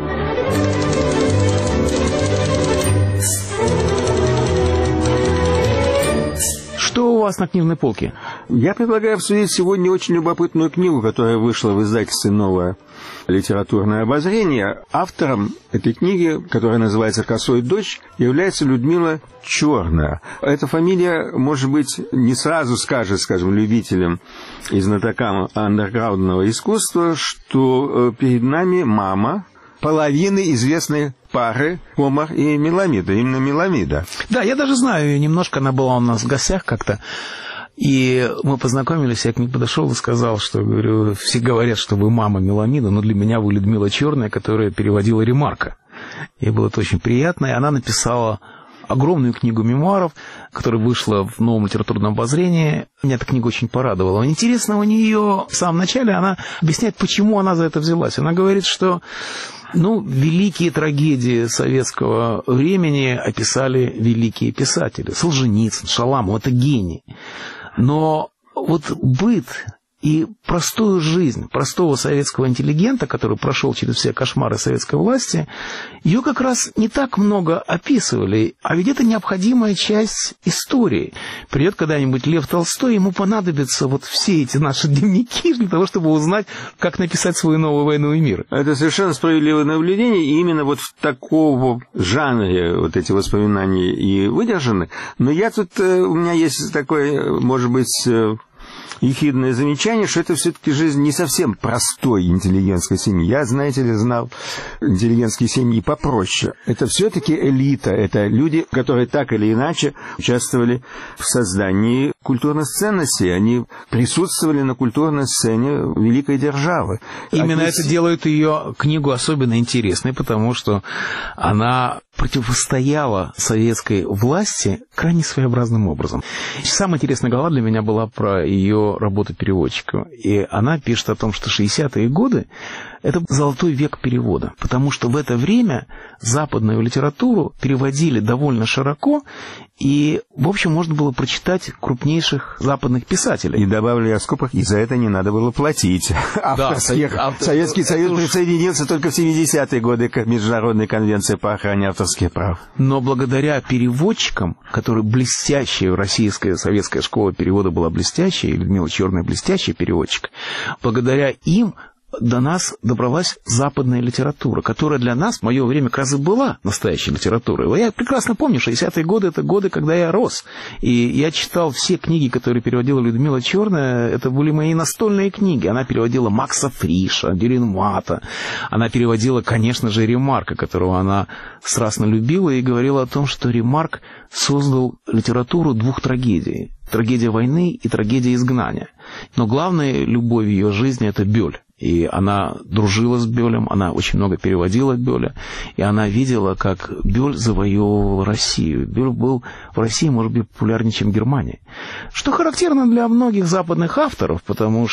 Что у вас на книжной полке? Я предлагаю обсудить сегодня очень любопытную книгу, которая вышла в издательстве «Новое литературное обозрение». Автором этой книги, которая называется «Косой дождь», является Людмила Черная. Эта фамилия, может быть, не сразу скажет, скажем, любителям и знатокам андерграундного искусства, что перед нами мама половины известной пары Омар и Меламида, именно Меламида. Да, я даже знаю ее немножко, она была у нас в гостях как-то, и мы познакомились, я к ней подошел и сказал, что, говорю, все говорят, что вы мама Меламида, но для меня вы Людмила Черная, которая переводила Ремарка. Ей было это очень приятно, и она написала огромную книгу мемуаров, которая вышла в Новом литературном обозрении. Меня эта книга очень порадовала. Интересно, у нее в самом начале она объясняет, почему она за это взялась. Она говорит, что великие трагедии советского времени описали великие писатели. Солженицын, Шаламов — это гений. Но вот быт и простую жизнь простого советского интеллигента, который прошел через все кошмары советской власти, ее как раз не так много описывали. А ведь это необходимая часть истории. Придет когда-нибудь Лев Толстой, ему понадобятся вот все эти наши дневники для того, чтобы узнать, как написать свою новую «Войну и мир». Это совершенно справедливое наблюдение, и именно вот в такого жанре вот эти воспоминания и выдержаны. Но у меня есть такое, может быть, ехидное замечание, что это все-таки жизнь не совсем простой интеллигентской семьи. Я, знаете ли, знал интеллигентские семьи попроще. Это все-таки элита, это люди, которые так или иначе участвовали в создании культурных ценностей. Они присутствовали на культурной сцене великой державы. Именно это делает ее книгу особенно интересной, потому что она противостояла советской власти крайне своеобразным образом. Самая интересная глава для меня была про ее работу переводчика. И она пишет о том, что 60-е годы – это золотой век перевода, потому что в это время западную литературу переводили довольно широко, и, в общем, можно было прочитать крупнейших западных писателей. И добавлю я в скобках, и за это не надо было платить. Советский Союз присоединился только в 70-е годы к Международной конвенции по охране авторских прав. Но благодаря переводчикам, которые блестящие, российская советская школа перевода была блестящая, и Людмила Черная блестящий переводчик, благодаря им до нас добралась западная литература, которая для нас в мое время как раз и была настоящей литературой. Я прекрасно помню, 60-е годы — это годы, когда я рос. И я читал все книги, которые переводила Людмила Черная. Это были мои настольные книги. Она переводила Макса Фриша, Дюринмата. Она переводила, конечно же, Ремарка, которого она страстно любила, и говорила о том, что Ремарк создал литературу двух трагедий. Трагедия войны и трагедия изгнания. Но главной любовью ее жизни — это Бёль. И она дружила с Бёлем, она очень много переводила Бёля, и она видела, как Бёль завоевывал Россию. Бёль был в России, может быть, популярнее, чем в Германии. Что характерно для многих западных авторов, потому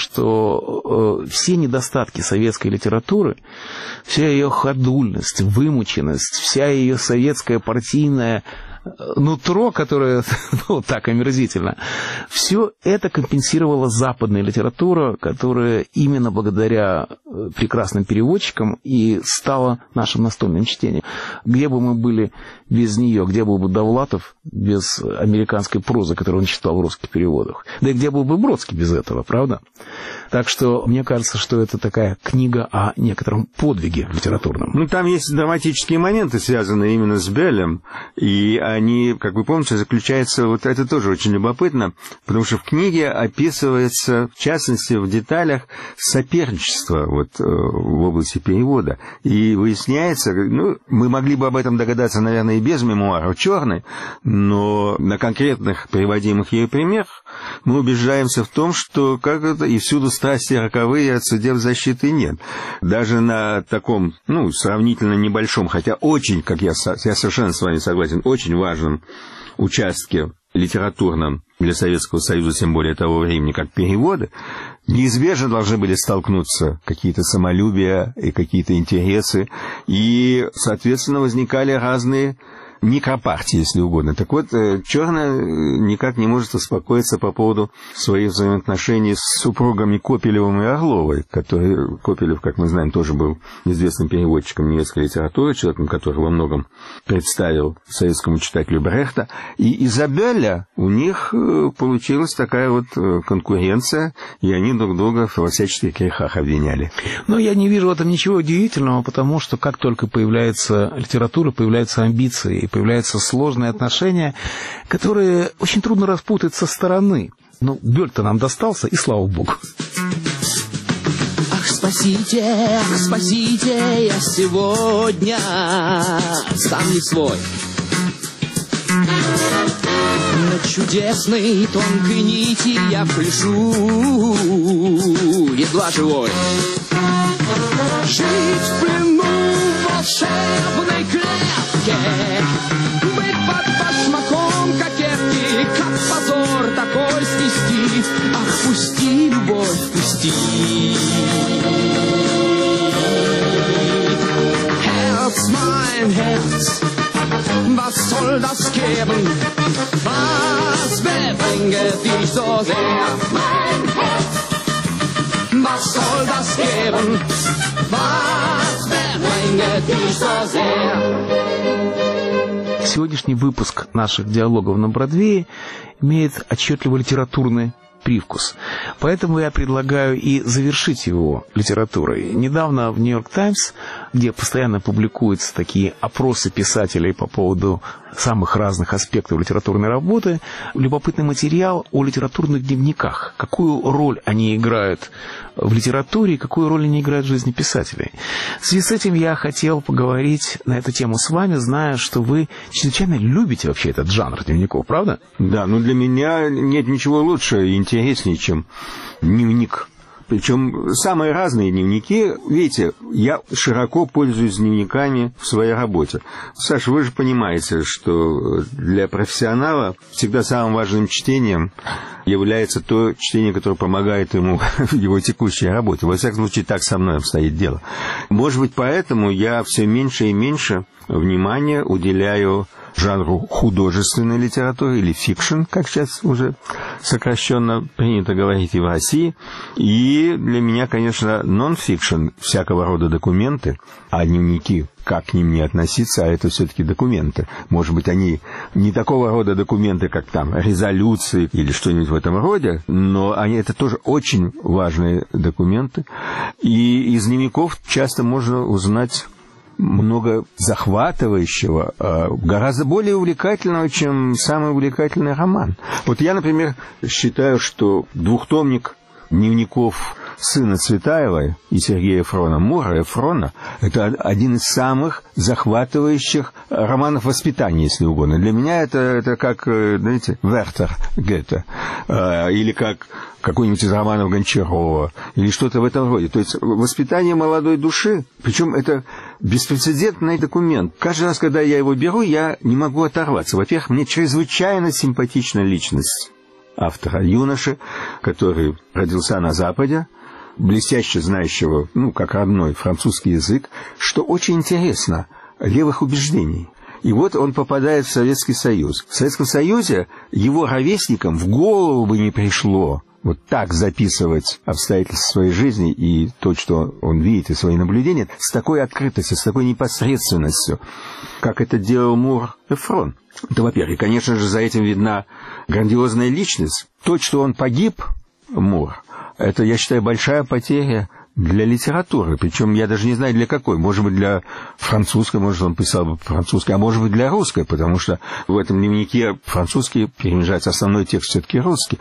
что все недостатки советской литературы, вся ее ходульность, вымученность, вся ее советская партийная нутро, которое так омерзительно, все это компенсировала западная литература, которая именно благодаря прекрасным переводчикам и стала нашим настольным чтением. Где бы мы были без нее, где был бы Довлатов без американской прозы, которую он читал в русских переводах? Да и где был бы Бродский без этого, правда? Так что мне кажется, что это такая книга о некотором подвиге литературном. Ну, там есть драматические моменты, связанные именно с Бёлем, и они, как вы помните, заключаются, вот это тоже очень любопытно, потому что в книге описывается, в частности, в деталях, соперничество вот в области перевода. И выясняется, ну, мы могли бы об этом догадаться, наверное, и без мемуаров Черной, но на конкретных приводимых ею примерах мы убеждаемся в том, что как это и всюду страсти роковые, от судеб защиты нет. Даже на таком, ну, сравнительно небольшом, хотя очень, как я совершенно с вами согласен, очень важном участке литературном для Советского Союза, тем более того времени, как переводы, неизбежно должны были столкнуться какие-то самолюбия и какие-то интересы, и, соответственно, возникали разные микропартии, если угодно. Так вот, Черная никак не может успокоиться по поводу своих взаимоотношений с супругами Копелевым и Орловой, который Копелев, как мы знаем, тоже был известным переводчиком немецкой литературы, человеком, который во многом представил советскому читателю Брехта. И Изабелля, у них получилась такая вот конкуренция, и они друг друга во всяческих грехах обвиняли. Но я не вижу в этом ничего удивительного, потому что как только появляется литература, появляются амбиции, появляются сложные отношения, которые очень трудно распутать со стороны. Но Бёль-то нам достался, и слава богу. Ах, спасите, я сегодня сам не свой. На чудесной тонкой нити я пляшу, едва живой. Жить в плену волшебной клетке, быть под башмаком кокетки, как позор такой снести. Ах, пусти, любовь, пусти. Herz, mein Herz, was soll das geben? Was bebringt dich so sehr? Mein Herz, was soll das geben? Was bebringt dich so sehr? Сегодняшний выпуск наших диалогов на Бродвее имеет отчетливо литературный привкус. Поэтому я предлагаю и завершить его литературой. Недавно в «Нью-Йорк Таймс», где постоянно публикуются такие опросы писателей по поводу самых разных аспектов литературной работы, любопытный материал о литературных дневниках. Какую роль они играют в литературе и какую роль они играют в жизни писателей. В связи с этим я хотел поговорить на эту тему с вами, зная, что вы чрезвычайно любите вообще этот жанр дневников, правда? Да, но для меня нет ничего лучше и интереснее, чем дневник. Причем самые разные дневники. Видите, я широко пользуюсь дневниками в своей работе. Саша, вы же понимаете, что для профессионала всегда самым важным чтением является то чтение, которое помогает ему в его текущей работе. Во всяком случае, так со мной обстоит дело. Может быть, поэтому я все меньше и меньше внимания уделяю жанру художественной литературы, или фикшн, как сейчас уже сокращенно принято говорить и в России. И для меня, конечно, нон-фикшн, всякого рода документы, а дневники, как к ним не относиться, а это все-таки документы. Может быть, они не такого рода документы, как там резолюции или что-нибудь в этом роде, но они это тоже очень важные документы. И из дневников часто можно узнать много захватывающего, гораздо более увлекательного, чем самый увлекательный роман. Вот я, например, считаю, что двухтомник дневников сына Цветаевой и Сергея Эфрона, Мура Эфрона, это один из самых захватывающих романов воспитания, если угодно. Для меня это как, знаете, Вертер Гете, или как какой-нибудь из романов Гончарова, или что-то в этом роде. То есть воспитание молодой души, причем это беспрецедентный документ. Каждый раз, когда я его беру, я не могу оторваться. Во-первых, мне чрезвычайно симпатична личность автора, юноши, который родился на Западе, блестяще знающего, как родной французский язык, что очень интересно, левых убеждений. И вот он попадает в Советский Союз. В Советском Союзе его ровесникам в голову бы не пришло вот так записывать обстоятельства своей жизни и то, что он видит, и свои наблюдения, с такой открытостью, с такой непосредственностью, как это делал Мур Эфрон. Это, во-первых, и, конечно же, за этим видна грандиозная личность. То, что он погиб, Мур, это, я считаю, большая потеря для литературы. Причем я даже не знаю, для какой. Может быть, для французской, может, он писал бы французской, а может быть, для русской, потому что в этом дневнике французский перемежается, основной текст все-таки русский.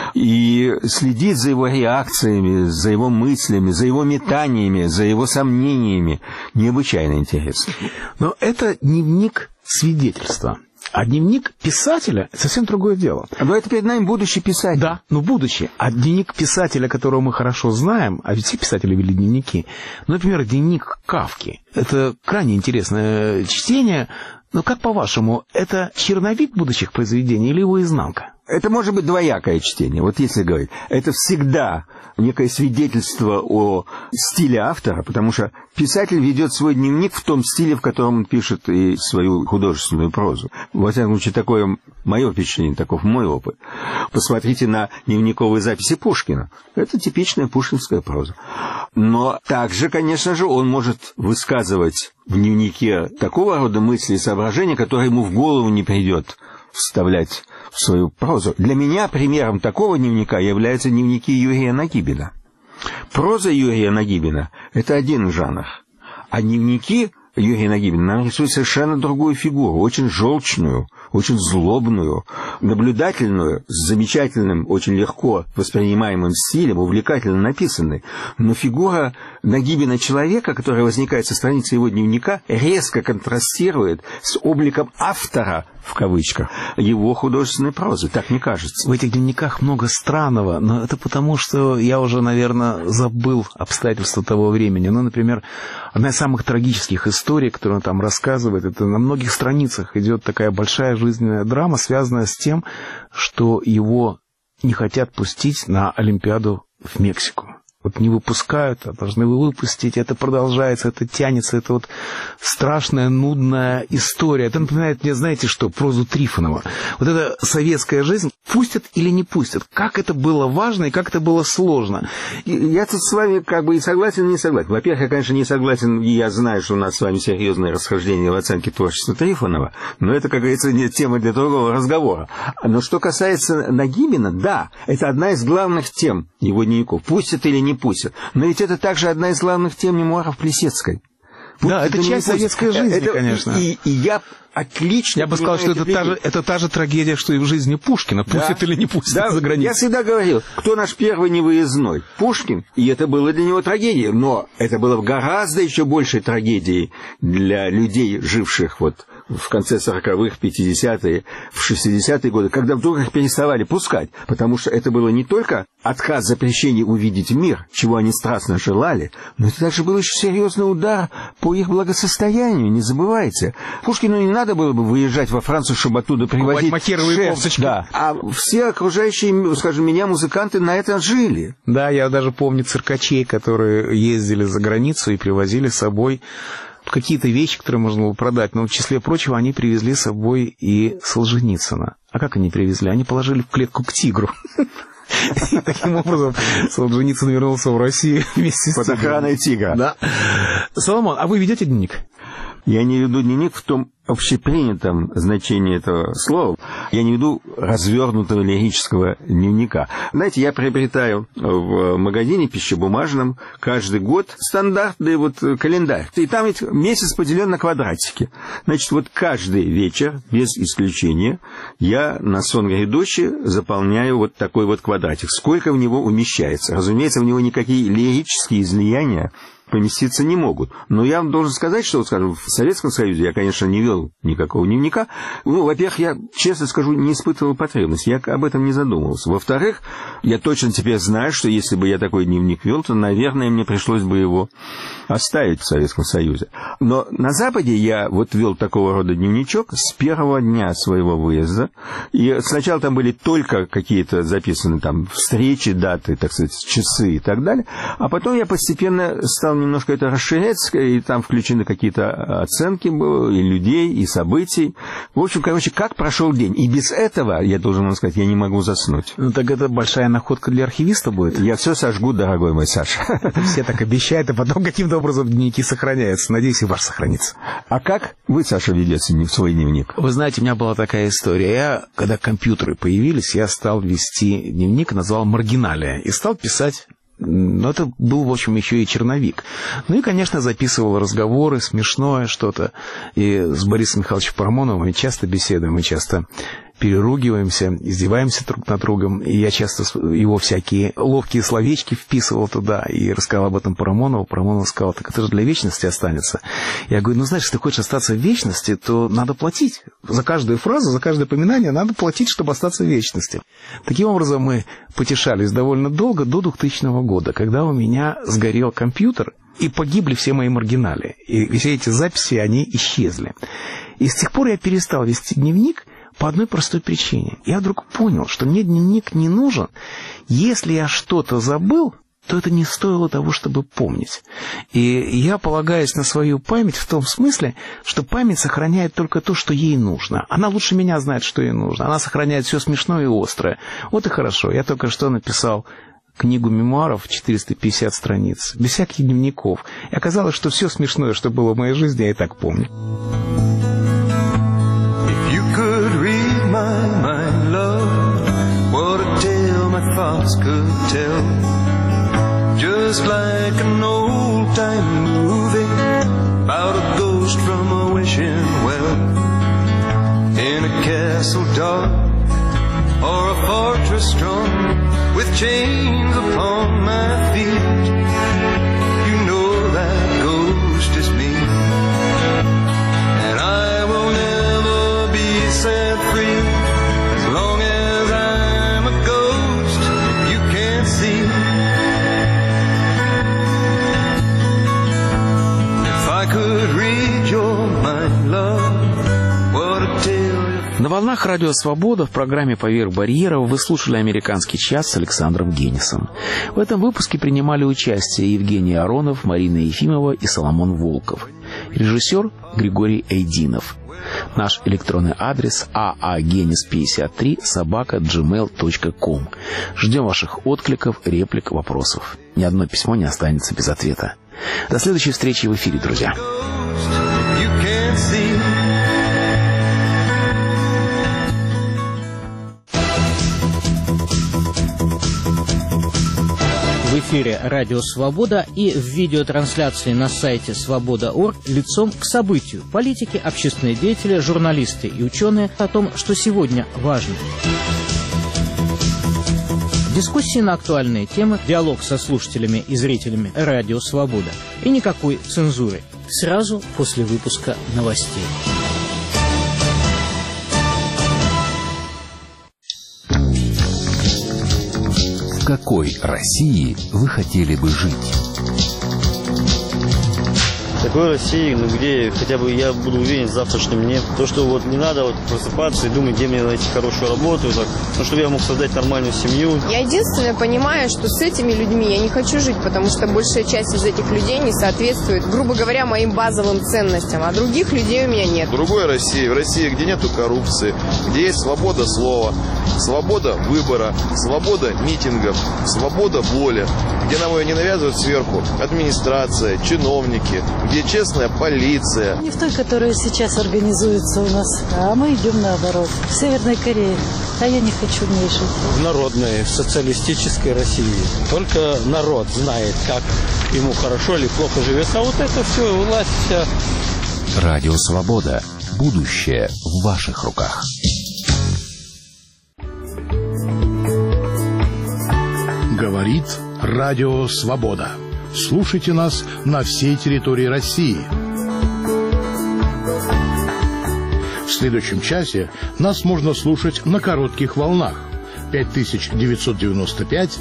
И следить за его реакциями, за его мыслями, за его метаниями, за его сомнениями необычайно интересно. Но это дневник свидетельства. А дневник писателя — совсем другое дело. Но это перед нами будущий писатель. Да, будущий. А дневник писателя, которого мы хорошо знаем, а ведь все писатели вели дневники, например, дневник Кафки. Это крайне интересное чтение. Но как по-вашему, это черновик будущих произведений или его изнанка? Это может быть двоякое чтение. Вот если говорить, это всегда некое свидетельство о стиле автора, потому что писатель ведет свой дневник в том стиле, в котором он пишет и свою художественную прозу. Во всяком случае, такое мое впечатление, таков мой опыт. Посмотрите на дневниковые записи Пушкина. Это типичная пушкинская проза. Но также, конечно же, он может высказывать в дневнике такого рода мысли и соображения, которые ему в голову не придет вставлять в свою прозу. Для меня примером такого дневника являются дневники Юрия Нагибина. Проза Юрия Нагибина — это один жанр, а дневники Юрия Нагибина нам рисуют совершенно другую фигуру, очень желчную, очень злобную, наблюдательную, с замечательным, очень легко воспринимаемым стилем, увлекательно написанной. Но фигура Нагибина человека, которая возникает со страницы его дневника, резко контрастирует с обликом автора, в кавычках, его художественной прозы, так мне кажется. В этих дневниках много странного, но это потому, что я уже, наверное, забыл обстоятельства того времени. Например, одна из самых трагических историй, которую он там рассказывает, это на многих страницах идет такая большая жизненная драма, связанная с тем, что его не хотят пустить на Олимпиаду в Мексику. Вот не выпускают, а должны выпустить. Это продолжается, это тянется. Это вот страшная, нудная история. Это напоминает мне, знаете что, прозу Трифонова. Вот эта советская жизнь, пустят или не пустят. Как это было важно и как это было сложно. Я тут с вами как бы и согласен, и не согласен. Во-первых, я, конечно, не согласен, и я знаю, что у нас с вами серьезное расхождение в оценке творчества Трифонова, но это, как говорится, не тема для другого разговора. Но что касается Нагибина, да, это одна из главных тем его дневников. Пустят или не пустят. Но ведь это также одна из главных тем мемуаров Плисецкой. Да, это часть советской жизни, конечно. И я отлично... Я бы сказал, что это та же трагедия, что и в жизни Пушкина. Пустят или не пустят за границу. Я всегда говорил, кто наш первый невыездной? Пушкин. И это было для него трагедией. Но это было гораздо еще большей трагедией для людей, живших вот в конце 40-х, 50-е, в 60-е годы, когда вдруг их переставали пускать. Потому что это было не только отказ запрещения увидеть мир, чего они страстно желали, но это также был еще серьезный удар по их благосостоянию, не забывайте. Пушкину не надо было бы выезжать во Францию, чтобы оттуда привозить макеровые кофточки. Да. А все окружающие, скажем, меня музыканты на это жили. Да, я даже помню циркачей, которые ездили за границу и привозили с собой какие-то вещи, которые можно было продать, но в числе прочего они привезли с собой и Солженицына. А как они привезли? Они положили в клетку к тигру. И таким образом Солженицын вернулся в Россию вместе с под охраной тигра. Да. Соломон, а вы ведете дневник? Я не веду дневник в том общепринятом значении этого слова. Я не веду развернутого лирического дневника. Знаете, я приобретаю в магазине пищебумажном каждый год стандартный календарь. И там ведь месяц поделен на квадратики. Значит, каждый вечер, без исключения, я на сон грядущий заполняю такой квадратик. Сколько в него умещается. Разумеется, в него никакие лирические излияния поместиться не могут. Но я вам должен сказать, что, скажем, в Советском Союзе я, конечно, не вел никакого дневника. Во-первых, я, честно скажу, не испытывал потребности. Я об этом не задумывался. Во-вторых, я точно теперь знаю, что если бы я такой дневник вел, то, наверное, мне пришлось бы его оставить в Советском Союзе. Но на Западе я вел такого рода дневничок с первого дня своего выезда. И сначала там были только какие-то записаны встречи, даты, так сказать, часы и так далее. А потом я постепенно стал немножко это расширять, и там включены какие-то оценки было, и людей, и событий. В общем, как прошел день. И без этого, я должен вам сказать, я не могу заснуть. Так это большая находка для архивиста будет? Я все сожгу, дорогой мой Саша. Все так обещают, а потом каким-то образом дневники сохраняются. Надеюсь, и ваш сохранится. А как вы, Саша, ведете свой дневник? Вы знаете, у меня была такая история. Когда компьютеры появились, я стал вести дневник, назвал «Маргиналия», и стал писать. Но это был, в общем, еще и черновик. И, конечно, записывал разговоры, смешное что-то. И с Борисом Михайловичем Парамоновым мы часто беседуем, мы часто переругиваемся, издеваемся друг над другом. И я часто его всякие ловкие словечки вписывал туда и рассказал об этом Парамонову. Парамонов сказал: так это же для вечности останется. Я говорю: знаешь, если ты хочешь остаться в вечности, то надо платить. За каждую фразу, за каждое упоминание надо платить, чтобы остаться в вечности. Таким образом, мы потешались довольно долго, до 2000 года, когда у меня сгорел компьютер, и погибли все мои маргинали. И все эти записи, они исчезли. И с тех пор я перестал вести дневник по одной простой причине. Я вдруг понял, что мне дневник не нужен. Если я что-то забыл, то это не стоило того, чтобы помнить. И я полагаюсь на свою память в том смысле, что память сохраняет только то, что ей нужно. Она лучше меня знает, что ей нужно. Она сохраняет все смешное и острое. Вот и хорошо. Я только что написал книгу мемуаров, 450 страниц, без всяких дневников. И оказалось, что все смешное, что было в моей жизни, я и так помню. Just like an old-time movie about a ghost from a wishing well, in a castle dark or a fortress strong with chains upon my feet. You know that ghost is me, and I will never be set free as long as I'm a ghost you can't see. На волнах Радио Свобода в программе «Поверх барьеров» вы слушали «Американский час» с Александром Генисом. В этом выпуске принимали участие Евгений Аронов, Марина Ефимова и Соломон Волков. Режиссер Григорий Эйдинов. Наш электронный адрес aagenis53@gmail.com. Ждем ваших откликов, реплик, вопросов. Ни одно письмо не останется без ответа. До следующей встречи в эфире, друзья. В эфире «Радио Свобода» и в видеотрансляции на сайте свобода.орг лицом к событию. Политики, общественные деятели, журналисты и ученые о том, что сегодня важно. Дискуссии на актуальные темы, диалог со слушателями и зрителями «Радио Свобода». И никакой цензуры. Сразу после выпуска новостей. В какой России вы хотели бы жить? Так такой России, где хотя бы я буду уверен в завтрашнем дне. То, что вот не надо просыпаться и думать, где мне найти хорошую работу, так, чтобы я мог создать нормальную семью. Я единственное понимаю, что с этими людьми я не хочу жить, потому что большая часть из этих людей не соответствует, грубо говоря, моим базовым ценностям, а других людей у меня нет. Другой России, в России, где нету коррупции, где есть свобода слова, свобода выбора, свобода митингов, свобода воли, где нам ее не навязывают сверху администрация, чиновники, где честная полиция. Не в той, которая сейчас организуется у нас, а мы идем наоборот. В Северной Корее. А я не хочу в ней жить. В народной, социалистической России. Только народ знает, как ему хорошо или плохо живется. А вот это все, власть вся. Радио «Свобода». Будущее в ваших руках. Говорит Радио «Свобода». Слушайте нас на всей территории России. В следующем часе нас можно слушать на коротких волнах 5995,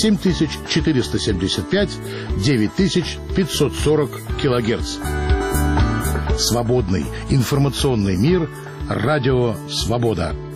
7475, 9540 килогерц. Свободный информационный мир. Радио «Свобода».